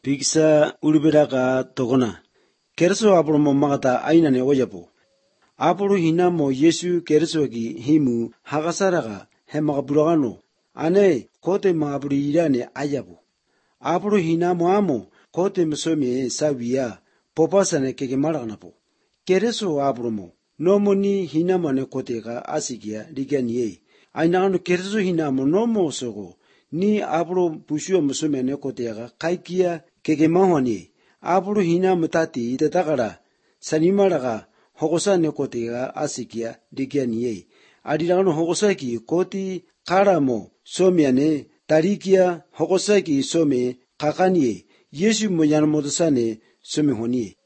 Biksa ulibiraka tokona. Keriso apolo mo makata aina ne oyapo. Apolo hina mo Yesu keriso ki himu hakasaraka hemakapuragano. Ane kote makapuri irane ayapo. Apolo hina mo amo kote msome sawiya popasane kekemalakanapo. Keriso apolo mo nomoni hina mo ne kote ka asikia liganie. Ainakano keriso hina mo nomo soko. Ni apolo pusio msome ne kote ka kaikia kekemahoni. Apolo hina mutati itatakara sanimalaka hokosa ne kote ka asikia liganie. Adirano hokosaki koti karamo somiane tarikia hokosaki some kakanie. Yesu mo yanamodosane some honie.